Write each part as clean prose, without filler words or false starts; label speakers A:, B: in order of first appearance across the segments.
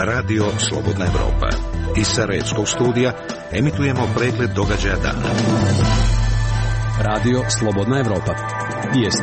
A: Radio Slobodna Evropa. Iz Sarajevskog studija emitujemo pregled događaja dana.
B: Radio Slobodna Evropa. Vijesti.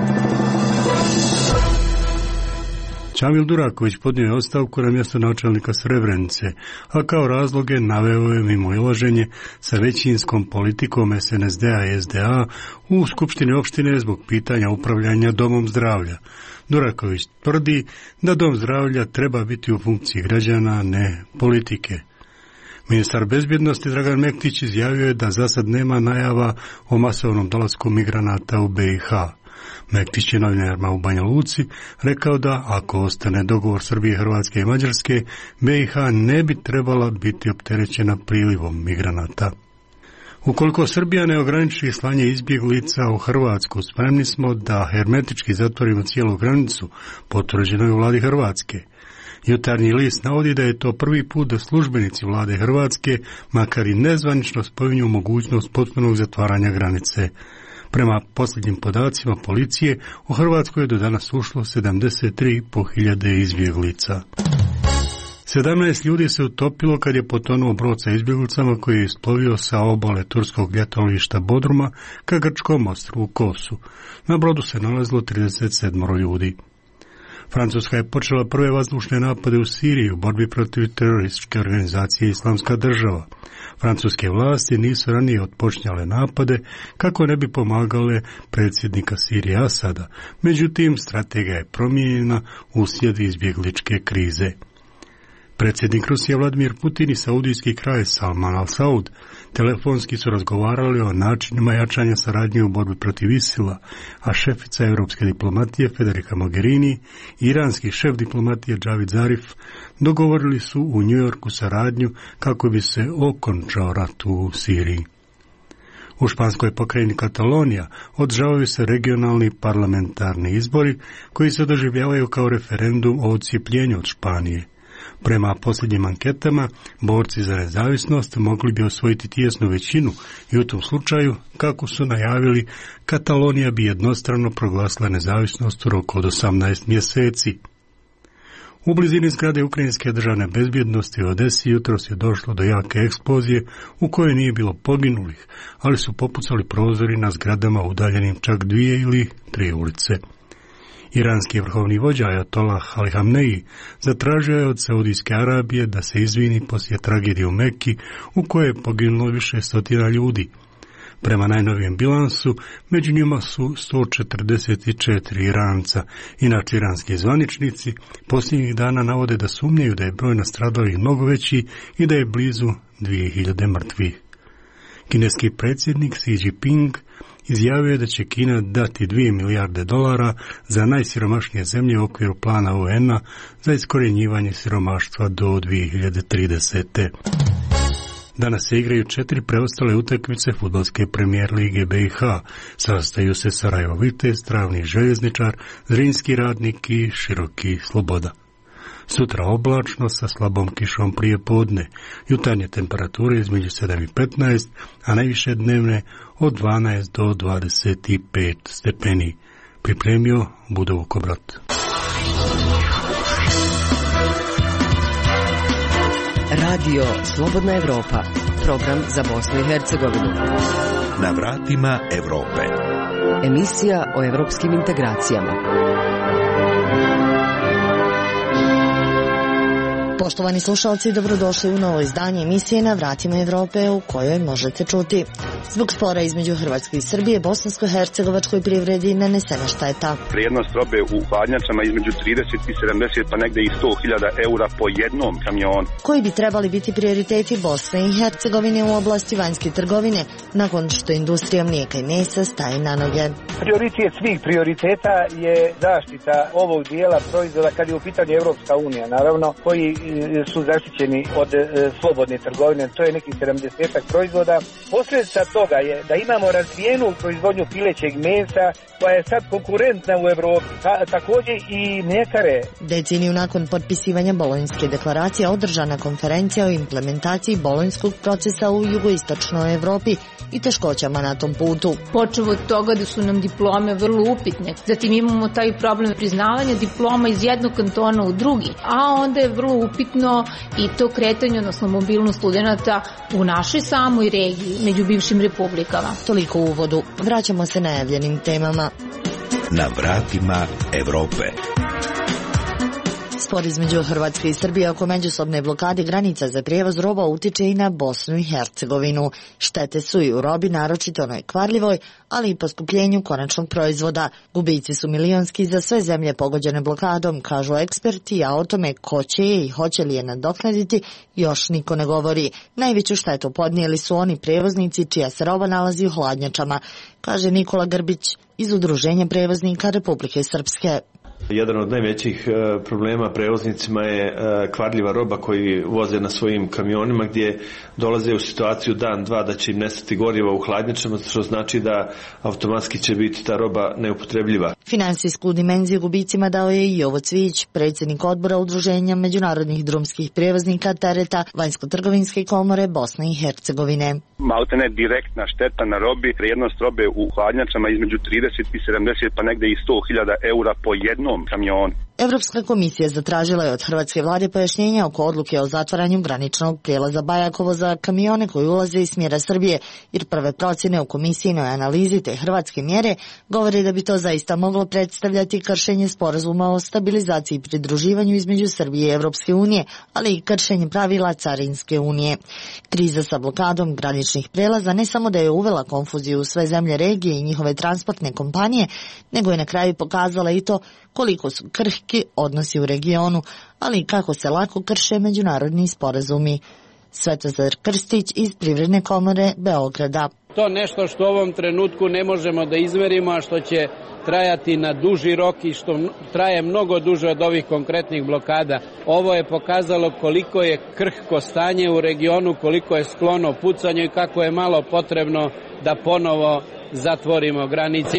C: Čamil Duraković podnio je ostavku na mjesto načelnika Srebrenice, a kao razloge naveo je mimoilaženje sa većinskom politikom SNSD-a i SDA u Skupštini opštine zbog pitanja upravljanja domom zdravlja. Duraković tvrdi da dom zdravlja treba biti u funkciji građana, ne politike. Ministar bezbjednosti Dragan Mektić izjavio je da za sad nema najava o masovnom dolasku migranata u BiH. Mektić je novinarima u Banja Luci rekao da ako ostane dogovor Srbije, Hrvatske i Mađarske, BiH ne bi trebala biti opterećena prilivom migranata. Ukoliko Srbija ne ograniči slanje izbjeglica u Hrvatsku, spremni smo da hermetički zatvorimo cijelu granicu, potvrđeno je u vladi Hrvatske. Jutarnji list navodi da je to prvi put da službenici vlade Hrvatske, makar i nezvanično, spominju mogućnost potpunog zatvaranja granice. Prema posljednjim podacima policije, u Hrvatskoj je do danas ušlo 73.500 izbjeglica. 17 ljudi se utopilo kad je potonuo brod sa izbjeglicama koji je isplovio sa obale turskog ljetovališta Bodruma ka grčkom ostrvu Kosu. Na brodu se nalazilo 37 ljudi. Francuska je počela prve vazdušne napade u Siriji u borbi protiv terorističke organizacije Islamska država. Francuske vlasti nisu ranije otpočinjale napade kako ne bi pomagale predsjednika Sirije Asada, međutim strategija je promijenjena uslijed izbjegličke krize. Predsjednik Rusije Vladimir Putin i saudijski kralj Salman al-Saud telefonski su razgovarali o načinima jačanja saradnje u borbi protiv ISIL-a, a šefica europske diplomatije Federica Mogherini i iranski šef diplomatije Javad Zarif dogovorili su u Njujorku saradnju kako bi se okončao rat u Siriji. U španskoj pokrajini Katalonija održavaju se regionalni parlamentarni izbori koji se doživljavaju kao referendum o odcijepljenju od Španije. Prema posljednjim anketama, borci za nezavisnost mogli bi osvojiti tijesnu većinu i u tom slučaju, kako su najavili, Katalonija bi jednostrano proglasila nezavisnost u roku od 18 mjeseci. U blizini zgrade Ukrajinske državne bezbjednosti u Odesi jutros je došlo do jake eksplozije u kojoj nije bilo poginulih, ali su popucali prozori na zgradama udaljenim čak 2 ili 3 ulice. Iranski vrhovni vođa Ajatolah Ali Hamneji zatražio je od Saudijske Arabije da se izvini poslije tragedije u Mekki u kojoj je poginulo više stotina ljudi. Prema najnovijem bilansu, među njima su 144 Iranca. Inače, iranski zvaničnici posljednjih dana navode da sumnjaju da je broj nastradalih mnogo veći i da je blizu 2000 mrtvih. Kineski predsjednik Xi Jinping izjavio je da će Kina dati $2 milijarde za najsiromašnije zemlje u okviru plana UN-a za iskorjenjivanje siromaštva do 2030. Danas se igraju 4 preostale utakmice fudbalske premijer lige BiH. Sastaju se Sarajevo Vitez, Travni Željezničar, Zrinski Radnik i Široki Sloboda. Sutra oblačno sa slabom kišom prije podne, jutarnje temperature između 7 i 15, a najviše dnevne od 12 do 25 stepeni. Pripremio Budo Vukobrot.
D: Radio Slobodna Evropa, program za Bosnu i Hercegovinu.
A: Na vratima Evrope.
D: Emisija o evropskim integracijama.
E: Poštovani slušalci, dobrodošli u novo izdanje emisije Na vratima Evrope u kojoj možete čuti: zbog spora između Hrvatske i Srbije, bosansko-hercegovačkoj privredi nanesena šteta.
F: Vrijednost robe u hladnjačama između 30 i 70 pa negde i 100.000 eura po jednom kamionu.
E: Koji bi trebali biti prioriteti Bosne i Hercegovine u oblasti vanjske trgovine nakon što industrija mlijeka i mesa staje na noge?
G: Prioritet svih prioriteta je zaštita ovog dijela proizvoda kad je u pitanju Evropska unija, naravno, koji su zaštićeni od slobodne trgovine, to je nekih 70 proizvoda. Posljedica toga je da imamo razvijenu proizvodnju pilećeg mesa koja je sad konkurentna u Evropi, također i mljekare.
E: Deceniju nakon potpisivanja Bolonjske deklaracije održana konferencija o implementaciji bolonjskog procesa u jugoistočnoj Evropi i teškoćama na tom putu.
H: Počev od toga da su nam diplome vrlo upitne. Zatim imamo taj problem priznavanja diploma iz jednog kantona u drugi, a onda je vrlo upitno i to kretanje, odnosno mobilnost studenata u našoj samoj regiji, među bivšim republikama.
E: Toliko u uvodu. Vraćamo se najavljenim temama.
A: Na vratima Evrope.
E: Spor između Hrvatske i Srbije oko međusobne blokade granica za prijevoz roba utiče i na Bosnu i Hercegovinu. Štete su i u robi, naročito onoj kvarljivoj, ali i poskupljenju konačnog proizvoda. Gubici su milionski za sve zemlje pogođene blokadom, kažu eksperti, a o tome ko će je i hoće li je nadoknaditi još niko ne govori. Najveću štetu podnijeli su oni prevoznici čija se roba nalazi u hladnjačama, kaže Nikola Grbić iz Udruženja prevoznika Republike Srpske.
I: Jedan od najvećih problema prevoznicima je kvarljiva roba koji voze na svojim kamionima gdje dolaze u situaciju dan, dva da će im nestati goriva u hladnjačama, što znači da automatski će biti ta roba neupotrebljiva.
E: Finansijsku dimenziju gubicima dao je i Jovo Cvijić, predsjednik odbora Udruženja međunarodnih drumskih prevoznika tereta Vanjsko-trgovinske komore Bosne i Hercegovine.
F: Maltene direktna šteta na robi, vrijednost robe u hladnjačama između 30 i 70 pa negde i 100.000 eura po jednom kamionu.
E: Evropska komisija zatražila je od hrvatske vlade pojašnjenja oko odluke o zatvaranju graničnog prijelaza Bajakovo za kamione koji ulaze iz smjera Srbije, jer prve procjene u komisijinoj analizi te hrvatske mjere govore da bi to zaista moglo predstavljati kršenje sporazuma o stabilizaciji i pridruživanju između Srbije i Evropske unije, ali i kršenje pravila Carinske unije. Kriza sa blokadom graničnih prijelaza ne samo da je uvela konfuziju u sve zemlje regije i njihove transportne kompanije, nego je na kraju pokazala i to koliko su krhki odnosi u regionu, ali i kako se lako krše međunarodni sporazumi. Svetozar Krstić iz Privredne komore Beograda.
J: To nešto što u ovom trenutku ne možemo da izmerimo, a što će trajati na duži rok i što traje mnogo duže od ovih konkretnih blokada. Ovo je pokazalo koliko je krhko stanje u regionu, koliko je sklono pucanju i kako je malo potrebno da ponovo zatvorimo granice.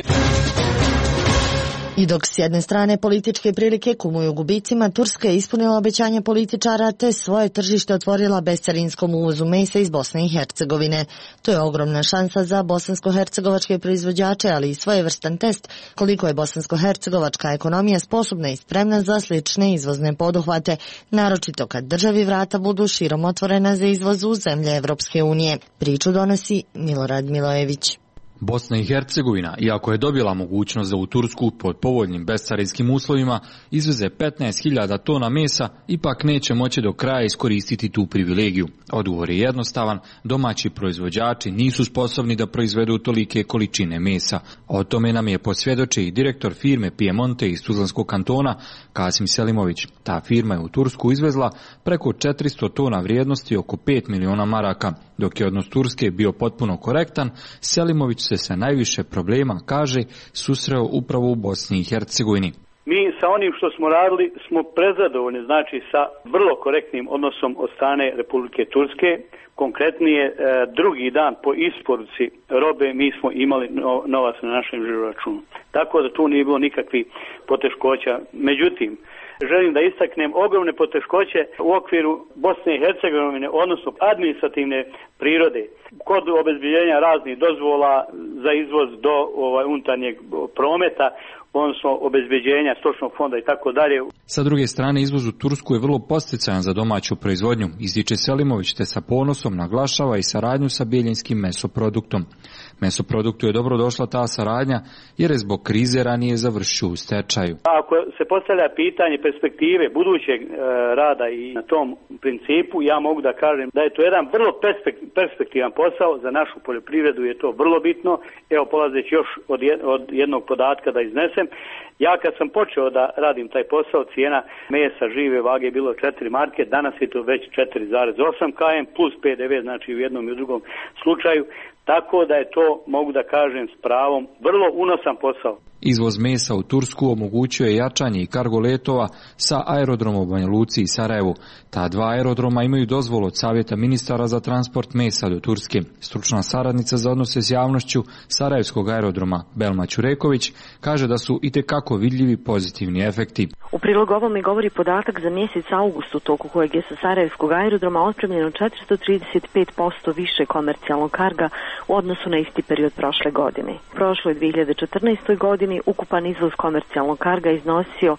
E: I dok s jedne strane političke prilike kumuju gubicima, Turska je ispunila obećanje političara te svoje tržište otvorila bescarinskom uvozu mesa iz Bosne i Hercegovine. To je ogromna šansa za bosansko-hercegovačke proizvođače, ali i svojevrstan test koliko je bosansko-hercegovačka ekonomija sposobna i spremna za slične izvozne poduhvate, naročito kad državi vrata budu širom otvorena za izvoz u zemlje Evropske unije. Priču donosi Milorad Milojević.
B: Bosna i Hercegovina, iako je dobila mogućnost da u Tursku pod povoljnim bescarinskim uslovima izveze 15.000 tona mesa, ipak neće moći do kraja iskoristiti tu privilegiju. Odgovor je jednostavan, domaći proizvođači nisu sposobni da proizvedu tolike količine mesa. O tome nam je posvjedočio i direktor firme Piemonte iz Tuzlanskog kantona, Kasim Selimović. Ta firma je u Tursku izvezla preko 400 tona vrijednosti oko 5 miliona maraka. Dok je odnos Turske bio potpuno korektan, Selimović se sa najviše problema, kaže, susreo upravo u Bosni i Hercegovini.
K: Mi sa onim što smo radili smo prezadovoljni, znači sa vrlo korektnim odnosom od strane Republike Turske. Konkretnije, drugi dan po isporuci robe mi smo imali novac na našem žiroračunu. Tako da tu nije bilo nikakvih poteškoća. Međutim, želim da istaknem ogromne poteškoće u okviru Bosne i Hercegovine, odnosno administrativne prirode, kod obezbiljenja raznih dozvola za izvoz do unutarnjeg prometa, odnosno obezbeđenja stočnog fonda i tako dalje.
B: Sa druge strane, izvoz u Tursku je vrlo posticajan za domaću proizvodnju, ističe Selimović, te sa ponosom naglašava i saradnju sa Bijeljenskim mesoproduktom. Mesoproduktu je dobro došla ta saradnja jer je zbog krize ranije završio u stečaju.
K: Ako se postavlja pitanje perspektive budućeg rada i na tom principu, ja mogu da kažem da je to jedan vrlo perspektivan posao za našu poljoprivredu, je to vrlo bitno. Evo, polazeći još od jednog podatka da iznesem, ja kad sam počeo da radim taj posao, cijena mesa žive vage je bilo 4 marke, danas je to već 4,8 km plus PDV, znači u jednom i u drugom slučaju. Tako da je to, mogu da kažem s pravom, vrlo unosan posao.
B: Izvoz mesa u Tursku omogućuje jačanje i kargo letova sa aerodroma u Banja Luci i Sarajevu. Ta dva aerodroma imaju dozvolu od Savjeta ministara za transport mesa do Turske. Stručna saradnica za odnose s javnošću Sarajevskog aerodroma Belma Ćureković kaže da su itekako vidljivi pozitivni efekti.
L: U prilog ovome govori podatak za mjesec august, u toku kojeg je sa Sarajevskog aerodroma otpremljeno 435% više komercijalnog karga u odnosu na isti period prošle godine. U prošloj 2014. godini ukupan izvoz komercijalnog karga iznosio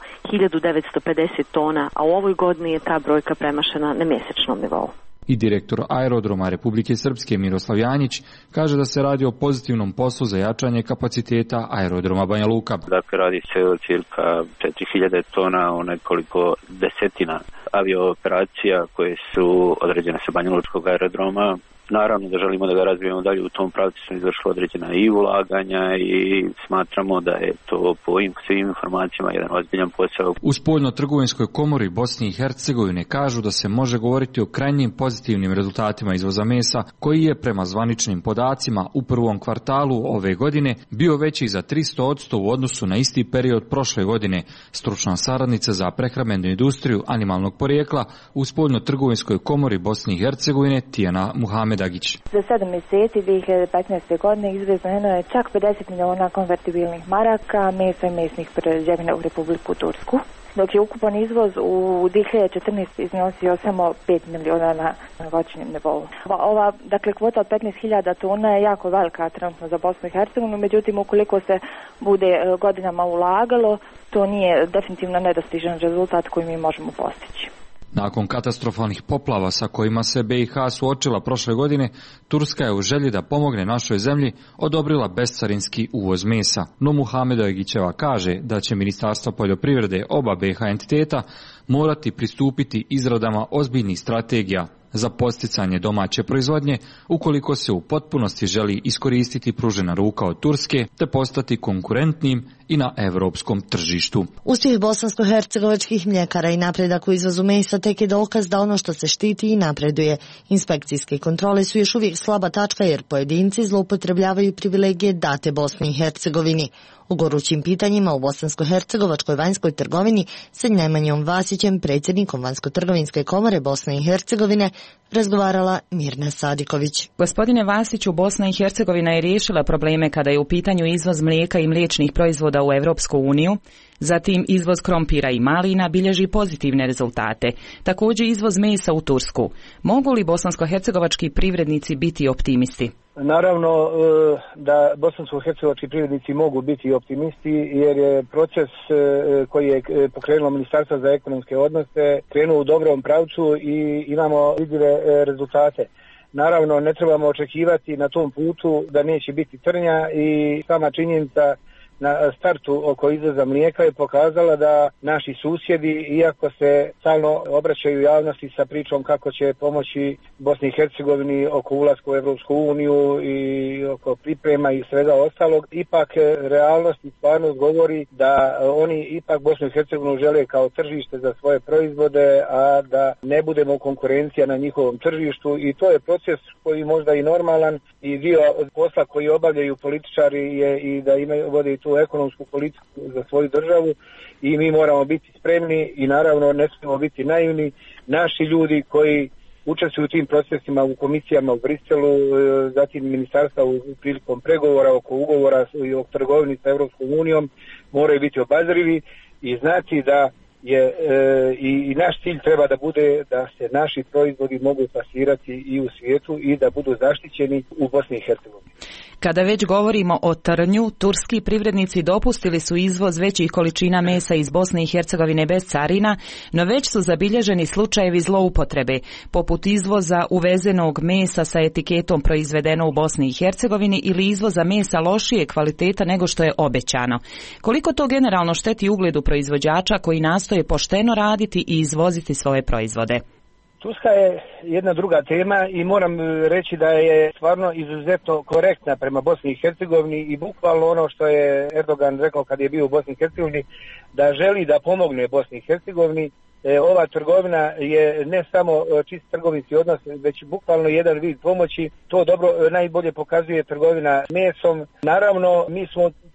L: 1950 tona, a u ovoj godini je ta brojka premašena na mjesečnom nivou.
B: I direktor aerodroma Republike Srpske Miroslav Janjić kaže da se radi o pozitivnom poslu za jačanje kapaciteta aerodroma Banja Luka.
M: Dakle, radi se o cirka 4000 tona, o nekoliko desetina aviooperacija koje su određene sa Banja Lučkog aerodroma. Naravno da želimo da ga razvijemo dalje, u tom pravcu smo izvršili određena i ulaganja i smatramo da je to po svim informacijama jedan ozbiljan posao.
B: U Spoljno-trgovinskoj komori Bosne i Hercegovine kažu da se može govoriti o krajnjim pozitivnim rezultatima izvoza mesa, koji je prema zvaničnim podacima u prvom kvartalu ove godine bio veći za 300% u odnosu na isti period prošle godine. Stručna saradnica za prehrambenu industriju animalnog porijekla u Spoljno-trgovinskoj komori Bosne i Hercegovine Tijana Muhamed Dagić.
N: Za 7 mjeseci 2015. godine izvezeno je čak 50 miliona konvertibilnih maraka mesa i mesnih prerađevina u Republiku Tursku, dok je ukupan izvoz u 2014. iznosio samo 5 miliona na godišnjem nivou. Ova kvota od 15.000 tona je jako velika trenutno za Bosnu i Hercegovinu, međutim ukoliko se bude godinama ulagalo, to nije definitivno nedostižan rezultat koji mi možemo postići.
B: Nakon katastrofalnih poplava sa kojima se BiH suočila prošle godine, Turska je u želji da pomogne našoj zemlji odobrila bescarinski uvoz mesa. No Muhamed Agićeva kaže da će Ministarstvo poljoprivrede oba BiH entiteta morati pristupiti izradama ozbiljnih strategija za posticanje domaće proizvodnje ukoliko se u potpunosti želi iskoristiti pružena ruka od Turske te postati konkurentnim i na europskom tržištu.
E: Uspjeh bosansko-hercegovačkih mljekara i napredak u izvozu mesa tek je dokaz da ono što se štiti i napreduje. Inspekcijske kontrole su još uvijek slaba tačka jer pojedinci zloupotrebljavaju privilegije date Bosni i Hercegovini. O gorućim pitanjima u bosansko-hercegovačkoj vanjskoj trgovini sa Nemanjom Vasićem, predsjednikom Vanjsko-trgovinske komore Bosne i Hercegovine, razgovarala Mirna Sadiković.
O: Gospodine Vasiću, Bosna i Hercegovina je riješila probleme kada je u pitanju izvoz mlijeka i mliječnih proizvoda u Europsku uniju. Zatim izvoz krompira i malina bilježi pozitivne rezultate. Također izvoz mesa u Tursku. Mogu li bosansko-hercegovački privrednici biti optimisti?
G: Naravno da bosansko-hercegovački privrednici mogu biti optimisti jer je proces koji je pokrenulo Ministarstvo za ekonomske odnose krenuo u dobrom pravcu i imamo vidljive rezultate. Naravno ne trebamo očekivati na tom putu da neće biti trnja i sama činjenica na startu oko izvoza mlijeka je pokazala da naši susjedi, iako se stalno obraćaju javnosti sa pričom kako će pomoći Bosni i Hercegovini oko ulaska u Europsku uniju i oko priprema i svega ostalog, ipak realnost i stvarnost govori da oni ipak Bosnu i Hercegovinu žele kao tržište za svoje proizvode, a da ne budemo konkurencija na njihovom tržištu i to je proces koji možda i normalan i dio posla koji obavljaju političari je i da vode tu ekonomsku politiku za svoju državu i mi moramo biti spremni i naravno ne smijemo biti naivni. Naši ljudi koji učestvuju u tim procesima u komisijama u Briselu, zatim ministarstva u prilikom pregovora oko ugovora i o trgovini sa Europskom unijom moraju biti obazrivi i znati da je i naš cilj treba da bude da se naši proizvodi mogu plasirati i u svijetu i da budu zaštićeni u Bosni i Hercegovini.
O: Kada već govorimo o trnju, turski privrednici dopustili su izvoz većih količina mesa iz Bosne i Hercegovine bez carina, no već su zabilježeni slučajevi zloupotrebe, poput izvoza uvezenog mesa sa etiketom proizvedeno u Bosni i Hercegovini ili izvoza mesa lošije kvaliteta nego što je obećano. Koliko to generalno šteti ugledu proizvođača koji nastoje pošteno raditi i izvoziti svoje proizvode?
G: Turska je jedna druga tema i moram reći da je stvarno izuzetno korektna prema Bosni i Hercegovini i bukvalno ono što je Erdogan rekao kad je bio u Bosni i Hercegovini, da želi da pomogne Bosni i Hercegovini. Ova trgovina je ne samo čist trgovinski odnos, već bukvalno jedan vid pomoći. To dobro najbolje pokazuje trgovina mesom. Naravno, mi smo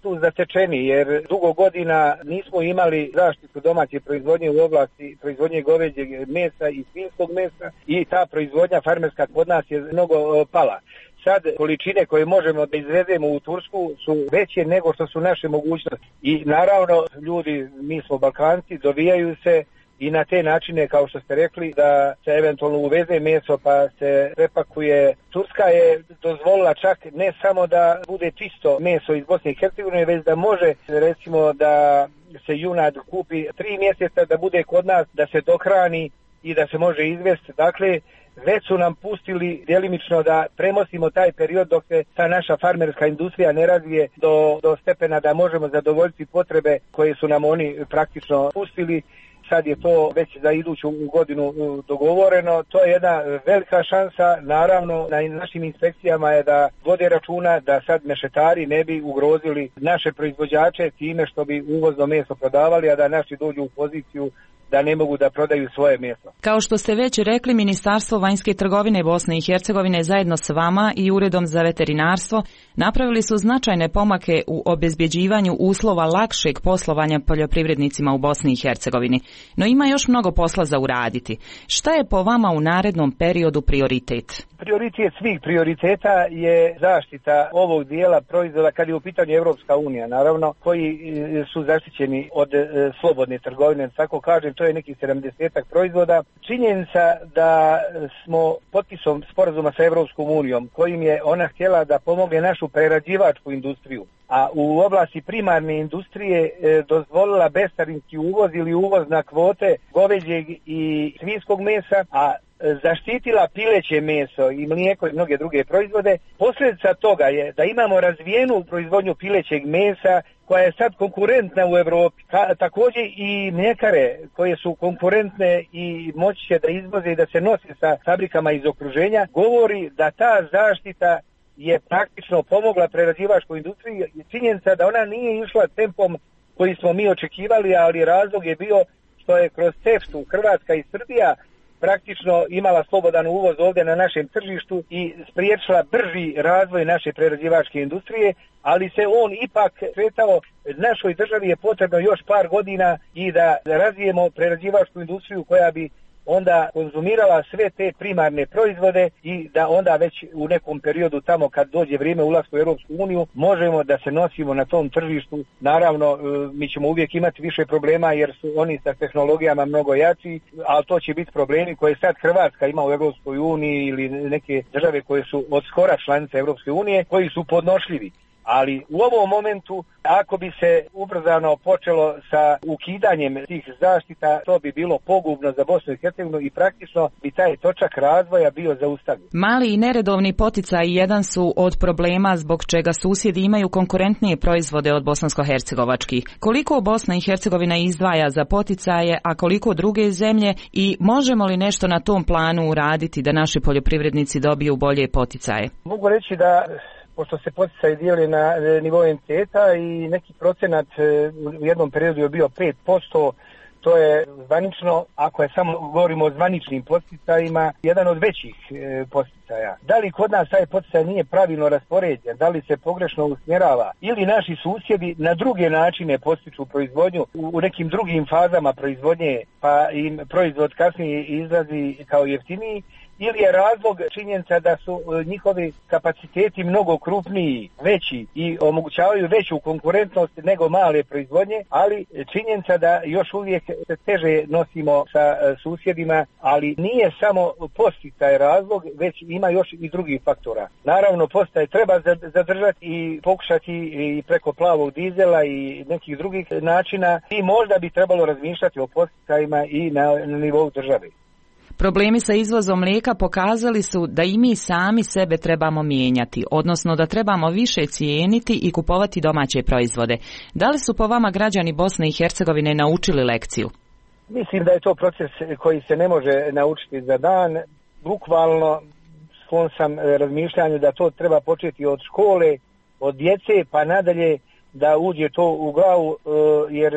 G: tu zatečeni jer dugo godina nismo imali zaštitu domaće proizvodnje u oblasti proizvodnje goveđeg mesa i svinjskog mesa i ta proizvodnja farmerska kod nas je mnogo pala. Sad količine koje možemo da izvezemo u Tursku su veće nego što su naše mogućnosti. I naravno ljudi, mi smo Balkanci, dovijaju se i na te načine, kao što ste rekli, da se eventualno uveze meso pa se prepakuje. Turska je dozvolila čak ne samo da bude čisto meso iz Bosne i Hercegovine, već da može recimo da se junad kupi 3 mjeseca, da bude kod nas, da se dohrani i da se može izvesti. Dakle, već su nam pustili djelimično da premostimo taj period dok se ta naša farmerska industrija ne razvije do stepena da možemo zadovoljiti potrebe koje su nam oni praktično pustili. Sad je to već za iduću godinu dogovoreno. To je jedna velika šansa. Naravno, na našim inspekcijama je da vode računa da sad mešetari ne bi ugrozili naše proizvođače time što bi uvozno meso prodavali, a da naši dođu u poziciju da ne mogu da prodaju svoje meso.
O: Kao što ste već rekli, Ministarstvo vanjske trgovine Bosne i Hercegovine zajedno s vama i Uredom za veterinarstvo napravili su značajne pomake u obezbjeđivanju uslova lakšeg poslovanja poljoprivrednicima u Bosni i Hercegovini. No ima još mnogo posla za uraditi. Šta je po vama u narednom periodu prioritet?
G: Prioritet svih prioriteta je zaštita ovog dijela proizvoda kad je u pitanju Evropska unija, naravno, koji su zaštićeni od slobodne trgovine, tako kažem, to je nekih 70 proizvoda. Činjenica da smo potpisom sporazuma sa Evropskom unijom, kojim je ona htjela da pomogne našu prerađivačku industriju, a u oblasti primarne industrije dozvolila bescarinski uvoz ili uvoz na kvote goveđeg i svinjskog mesa, a zaštitila pileće meso i mlijeko i mnoge druge proizvode. Posljedica toga je da imamo razvijenu proizvodnju pilećeg mesa koja je sad konkurentna u Europi. Također i mljekare koje su konkurentne i moći će da izvoze i da se nose sa fabrikama iz okruženja, govori da ta zaštita je praktično pomogla prerađivačkoj industriji. Činjenica da ona nije išla tempom koji smo mi očekivali, ali razlog je bio što je kroz CEFTA Hrvatska i Srbija praktično imala slobodan uvoz ovdje na našem tržištu i spriječila brži razvoj naše prerađivačke industrije, ali se on ipak kretao. Našoj državi je potrebno još par godina i da razvijemo prerađivačku industriju koja bi onda konzumirala sve te primarne proizvode i da onda već u nekom periodu tamo kad dođe vrijeme ulaska u Europsku uniju možemo da se nosimo na tom tržištu. Naravno, mi ćemo uvijek imati više problema jer su oni sa tehnologijama mnogo jači, ali to će biti problemi koje sad Hrvatska ima u Europskoj uniji ili neke države koje su od skora članice Europske unije koji su podnošljivi. Ali u ovom momentu, ako bi se ubrzano počelo sa ukidanjem tih zaštita, to bi bilo pogubno za Bosnu i Hercegovinu i praktično bi taj točak razvoja bio zaustavljen.
O: Mali i neredovni poticaji jedan su od problema zbog čega susjedi imaju konkurentnije proizvode od bosansko-hercegovačkih. Koliko Bosna i Hercegovina izdvaja za poticaje, a koliko druge zemlje i možemo li nešto na tom planu uraditi da naši poljoprivrednici dobiju bolje poticaje?
G: Mogu reći da pošto se poticaji dijeli na nivou entiteta i neki procenat u jednom periodu je bio 5%, to je zvanično, ako je samo govorimo o zvaničnim poticajima, jedan od većih poticaja. Da li kod nas taj poticaj nije pravilno raspoređen, da li se pogrešno usmjerava ili naši susjedi na druge načine postiču proizvodnju u nekim drugim fazama proizvodnje pa im proizvod kasnije izlazi kao jeftiniji, ili je razlog činjenica da su njihovi kapaciteti mnogo krupniji, veći i omogućavaju veću konkurentnost nego male proizvodnje, ali činjenica da još uvijek se teže nosimo sa susjedima, ali nije samo posticaj razlog, već ima još i drugih faktora. Naravno, posticaj treba zadržati i pokušati i preko plavog dizela i nekih drugih načina i možda bi trebalo razmišljati o posticajima i na nivou države.
O: Problemi sa izvozom mlijeka pokazali su da i mi sami sebe trebamo mijenjati, odnosno da trebamo više cijeniti i kupovati domaće proizvode. Da li su po vama građani Bosne i Hercegovine naučili lekciju?
G: Mislim da je to proces koji se ne može naučiti za dan. Bukvalno sklon sam razmišljanju da to treba početi od škole, od djece pa nadalje da uđe to u glavu, jer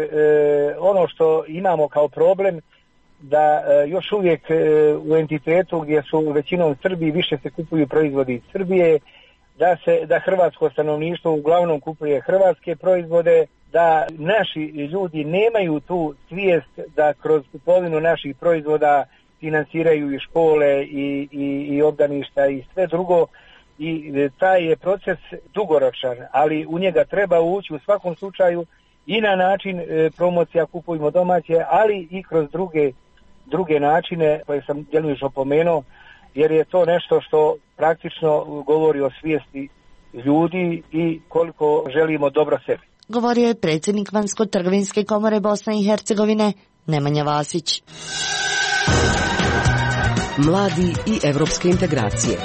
G: ono što imamo kao problem da još uvijek u entitetu gdje su većinom Srbiji više se kupuju proizvodi iz Srbije, da hrvatsko stanovništvo uglavnom kupuje hrvatske proizvode, da naši ljudi nemaju tu svijest da kroz kupovinu naših proizvoda financiraju i škole i obdaništa i sve drugo. I taj je proces dugoročan, ali u njega treba ući u svakom slučaju i na način promocija kupujmo domaće, ali i kroz druge načine koje sam djelomično opomenuo, jer je to nešto što praktično govori o svijesti ljudi i koliko želimo dobro sebi.
E: Govorio je predsjednik Vanjsko-trgovinske komore Bosne i Hercegovine Nemanja Vasić.
D: Mladi i evropske integracije.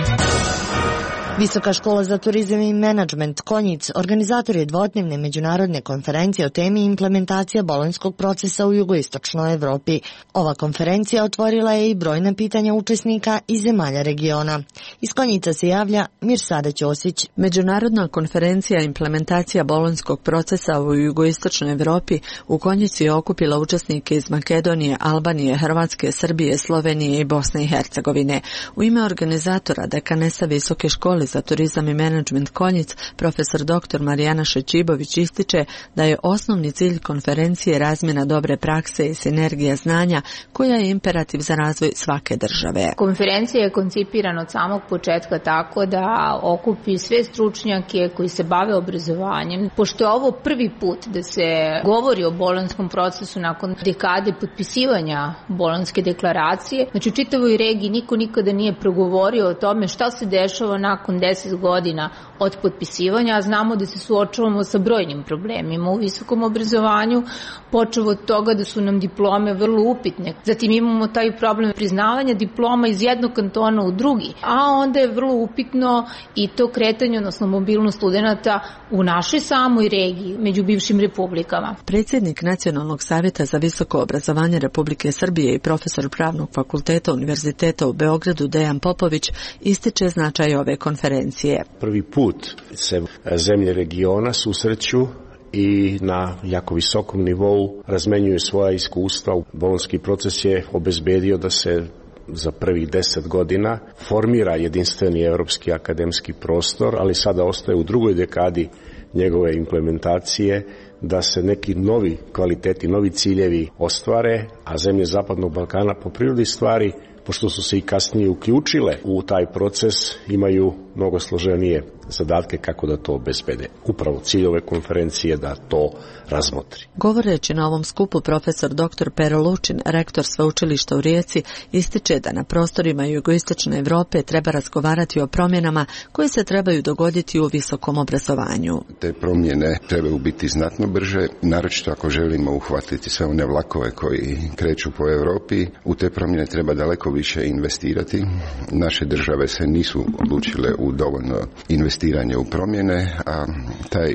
E: Visoka škola za turizam i menadžment Konjic organizator je dvodnevne međunarodne konferencije o temi implementacija bolonjskog procesa u jugoistočnoj Evropi. Ova konferencija otvorila je i brojna pitanja učesnika iz zemalja regiona. Iz Konjica se javlja Mirsada Ćosić.
P: Međunarodna konferencija implementacija bolonjskog procesa u jugoistočnoj Evropi u Konjici je okupila učesnike iz Makedonije, Albanije, Hrvatske, Srbije, Slovenije i Bosne i Hercegovine. U ime organizatora dekanesa Visoke škole za turizam i menadžment Konjic, profesor dr. Marijana Šećibović ističe da je osnovni cilj konferencije razmjena dobre prakse i sinergija znanja koja je imperativ za razvoj svake države.
H: Konferencija je koncipirana od samog početka tako da okupi sve stručnjake koji se bave obrazovanjem. Pošto je ovo prvi put da se govori o bolonjskom procesu nakon dekade potpisivanja bolonjske deklaracije, znači u čitavoj regiji niko nikada nije progovorio o tome šta se dešava nakon 10 godina od potpisivanja, a znamo da se suočavamo sa brojnim problemima u visokom obrazovanju, počev od toga da su nam diplome vrlo upitne. Zatim imamo taj problem priznavanja diploma iz jednog kantona u drugi, a onda je vrlo upitno i to kretanje, odnosno mobilnost studenata u našoj samoj regiji među bivšim republikama.
P: Predsjednik Nacionalnog savjeta za visoko obrazovanje Republike Srbije i profesor Pravnog fakulteta Univerziteta u Beogradu Dejan Popović ističe značaj ove konferencije.
Q: Prvi put se zemlje regiona susreću i na jako visokom nivou razmenjuju svoja iskustva. Bolonjski proces je obezbedio da se za prvih 10 godina formira jedinstveni europski akademski prostor, ali sada ostaje u drugoj dekadi njegove implementacije da se neki novi kvaliteti, novi ciljevi ostvare, a zemlje Zapadnog Balkana po prirodi stvari, pošto su se i kasnije uključile u taj proces, imaju mnogo složenije zadatke kako da to obezbede. Upravo cilj ove konferencije da to razmotri.
P: Govoreći na ovom skupu, profesor dr. Pero Lučin, rektor sveučilišta u Rijeci, ističe da na prostorima jugoistočne Evrope treba razgovarati o promjenama koje se trebaju dogoditi u visokom obrazovanju.
R: Te promjene trebaju biti znatno brže, naročito ako želimo uhvatiti sve one vlakove koji kreću po Europi. U te promjene treba daleko više investirati. Naše države se nisu odlučile u dovoljno investiranje u promjene, a taj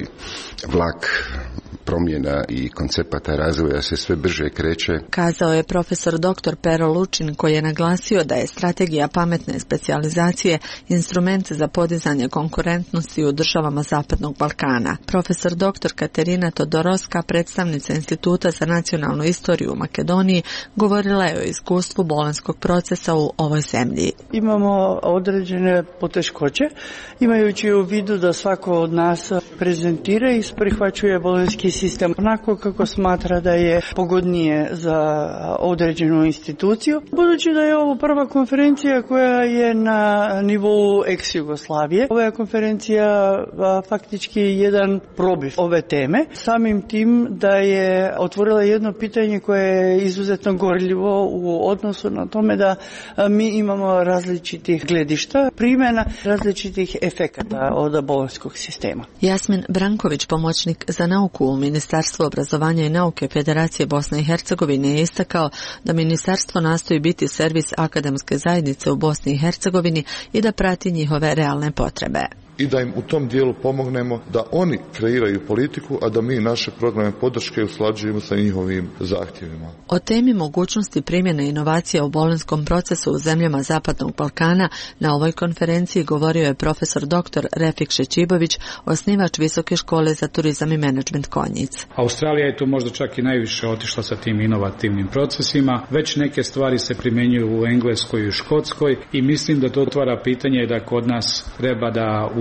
R: vlak promjena i koncepata razvoja se sve brže kreće.
P: Kazao je profesor dr. Pero Lučin, koji je naglasio da je strategija pametne specijalizacije instrument za podizanje konkurentnosti u državama Zapadnog Balkana. Profesor dr. Katerina Todorovska, predstavnica Instituta za nacionalnu istoriju u Makedoniji, govorila je o iskustvu bolonjskog procesa u ovoj zemlji.
S: Imamo određene poteškoće, imajući u vidu da svako od nas prezentira i prihvaćuje bolonjski sistem onako kako smatra da je pogodnije za određenu instituciju. Budući da je ovo prva konferencija koja je na nivou ex-Jugoslavije, ova je konferencija faktički jedan probir ove teme. Samim tim da je otvorila jedno pitanje koje je izuzetno gorljivo u odnosu na tome da mi imamo različitih gledišta, primjena različitih efekata od bolonjskog sistema.
P: Jasmin Branković, pomoćnik za nauku u Ministarstvu obrazovanja i nauke Federacije Bosne i Hercegovine, je istakao da ministarstvo nastoji biti servis akademske zajednice u Bosni i Hercegovini i da prati njihove realne potrebe.
T: I da im u tom dijelu pomognemo da oni kreiraju politiku, a da mi naše programe podrške usklađujemo sa njihovim zahtjevima.
P: O temi mogućnosti primjene inovacija u bolonjskom procesu u zemljama Zapadnog Balkana na ovoj konferenciji govorio je profesor dr. Refik Šećibović, osnivač Visoke škole za turizam i menadžment Konjic.
U: Australija je tu možda čak i najviše otišla sa tim inovativnim procesima. Već neke stvari se primjenjuju u Engleskoj i u Škotskoj i mislim da to otvara pitanje da kod nas treba da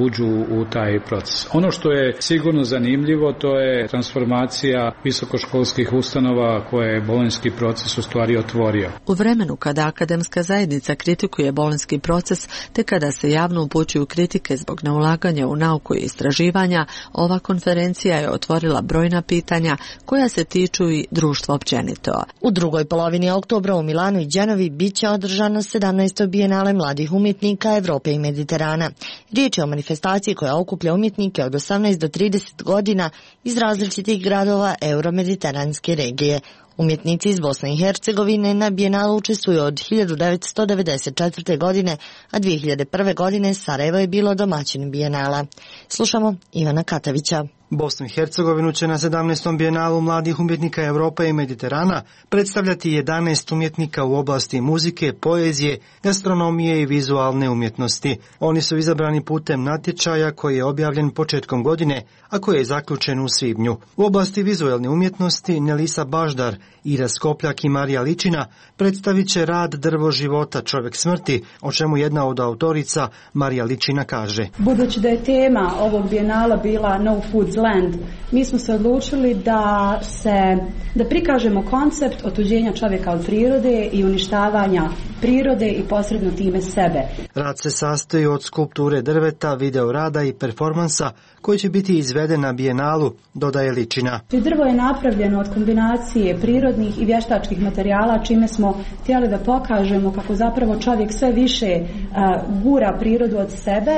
U: uđu u taj proces. Ono što je sigurno zanimljivo, to je transformacija visokoškolskih ustanova koje je bolonjski proces u stvari otvorio.
P: U vremenu kada akademska zajednica kritikuje bolonjski proces, te kada se javno upućuju kritike zbog neulaganja u nauku i istraživanja, ova konferencija je otvorila brojna pitanja koja se tiču i društva općenito.
E: U drugoj polovini oktobra u Milanu i Genovi biće održano 17. bijenale mladih umjetnika Evrope i Mediterana. Riječ je o manifestaciji koja okuplja umjetnike od 18 do 30 godina iz različitih gradova euromediteranske regije. Umjetnici iz Bosne i Hercegovine na bijenalu učestvuju od 1994. godine, a 2001. godine Sarajevo je bilo domaćin bijenala. Slušamo Ivana Katavića.
C: Bosnu i Hercegovinu će na 17. bijenalu mladih umjetnika Europe i Mediterana predstavljati 11 umjetnika u oblasti muzike, poezije, gastronomije i vizualne umjetnosti. Oni su izabrani putem natječaja koji je objavljen početkom godine, a koji je zaključen u svibnju. U oblasti vizualne umjetnosti Nelisa Baždar, Ira Skopljak i Marija Ličina predstavit će rad Drvo života, čovjek smrti, o čemu jedna od autorica Marija Ličina kaže.
V: Budući da je tema ovog bijenala bila No Food's Land, mi smo se odlučili da prikažemo koncept otuđenja čovjeka od prirode i uništavanja prirode i posredno time sebe.
C: Rad se sastoji od skulpture drveta, video rada i performansa koji će biti izveden na bijenalu, dodaje Ličina.
V: Drvo je napravljeno od kombinacije prirodnih i vještačkih materijala, čime smo htjeli da pokažemo kako zapravo čovjek sve više gura prirodu od sebe,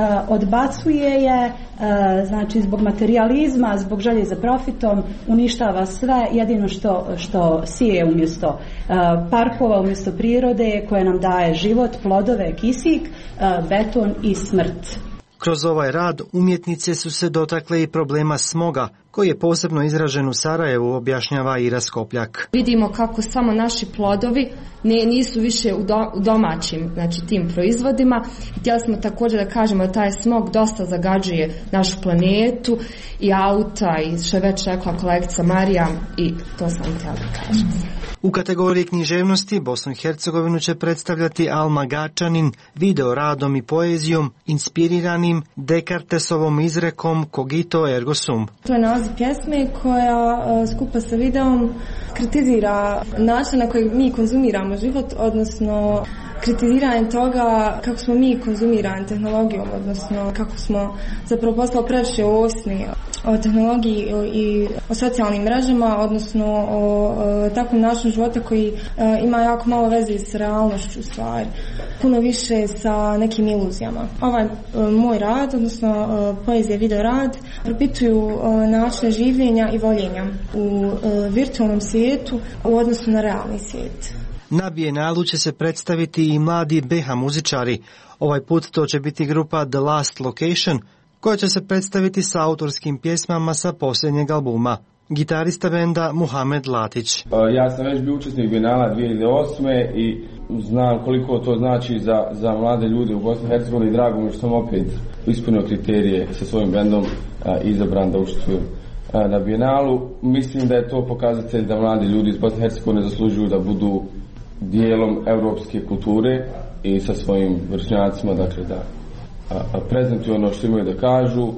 V: odbacuje je, znači zbog materijalizma, zbog želje za profitom, uništava sve, jedino što sije umjesto parkova, umjesto prirode koje nam daje život, plodove, kisik, beton i smrt.
C: Kroz ovaj rad umjetnice su se dotakle i problema smoga, koji je posebno izražen u Sarajevu, objašnjava Ira Skopljak.
W: Vidimo kako samo naši plodovi nisu više u domaćim, znači, tim proizvodima. Htjeli smo također da kažemo da taj smog dosta zagađuje našu planetu i auta i što je već rekla kolegica Marija, i to sam htjela da kažem.
C: U kategoriji književnosti Bosnu i Hercegovinu će predstavljati Alma Gačanin video radom i poezijom inspiriranim Descartesovom izrekom Cogito ergo sum.
W: To je naziv pjesme koja skupa sa videom kritizira način na koji mi konzumiramo život, odnosno kritiziranje toga kako smo mi konzumirani tehnologijom, odnosno kako smo zapravo postali previše ovisni o tehnologiji i o socijalnim mrežama, odnosno o takvom načinu života koji ima jako malo veze s realnošću u stvari, puno više sa nekim iluzijama. Ovaj moj rad, odnosno poezija, video rad, propituju načine življenja i voljenja u virtualnom svijetu u odnosu na realni svijet.
C: Na bijenalu će se predstaviti i mladi BH muzičari. Ovaj put to će biti grupa The Last Location, koja će se predstaviti sa autorskim pjesmama sa posljednjeg albuma. Gitarista benda Muhamed Latić.
X: Ja sam već bio učesnik bijenala 2008. i znam koliko to znači za mlade ljude u Bosni i Hercegovini i drago mi što sam opet ispunio kriterije sa svojim bendom izabran da učestvujem na bijenalu. Mislim da je to pokazatelj da mladi ljudi iz Bosne i Hercegovine zaslužuju da budu dijelom europske kulture i sa svojim vršnjacima, dakle da prezentuju ono što imaju da kažu.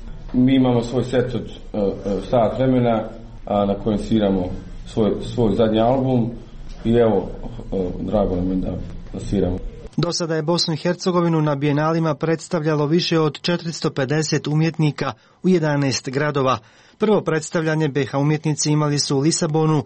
X: Mi imamo svoj set od sat vremena na kojem sviramo svoj zadnji album i evo, drago nam je da sviramo.
C: Do sada je Bosnu i Hercegovinu na bijenalima predstavljalo više od 450 umjetnika u 11 gradova. Prvo predstavljanje BH umjetnici imali su u Lisabonu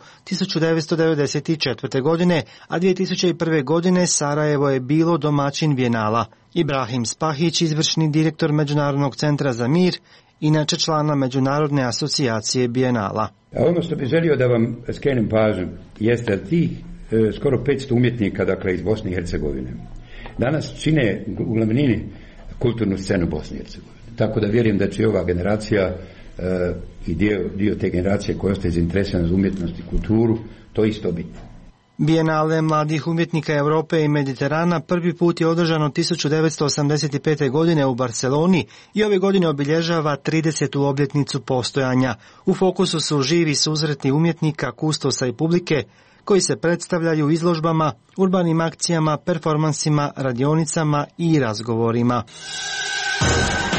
C: 1994. godine, a 2001. godine Sarajevo je bilo domaćin bijenala. Ibrahim Spahić, izvršni direktor Međunarodnog centra za mir, inače člana Međunarodne asocijacije bijenala.
Y: Ono što bih želio da vam skrenem pažnju jeste da tih skoro 500 umjetnika, dakle, iz Bosne i Hercegovine danas čine u glavnini kulturnu scenu Bosne i Hercegovine. Tako da vjerujem da će ova generacija i dio te generacije koja ostaje zainteresirana za umjetnost i kulturu to isto biti.
C: Bijenale mladih umjetnika Europe i Mediterana prvi put je održano 1985. godine u Barceloni i ove godine obilježava 30. obljetnicu postojanja. U fokusu su živi susreti umjetnika, kustosa i publike koji se predstavljaju izložbama, urbanim akcijama, performansima, radionicama i razgovorima.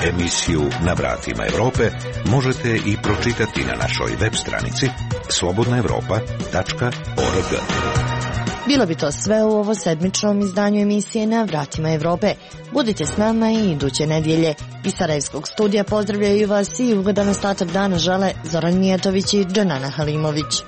A: Emisiju Na vratima Europe možete i pročitati na našoj web stranici slobodnaevropa.org.
E: Bilo bi to sve u ovo sedmičnom izdanju emisije Na vratima Europe. Budite s nama i iduće nedjelje. Iz Sarajevskog studija pozdravljaju vas i ugodan ostatak dana žele Zoran Mijatović i Džanana Halimović.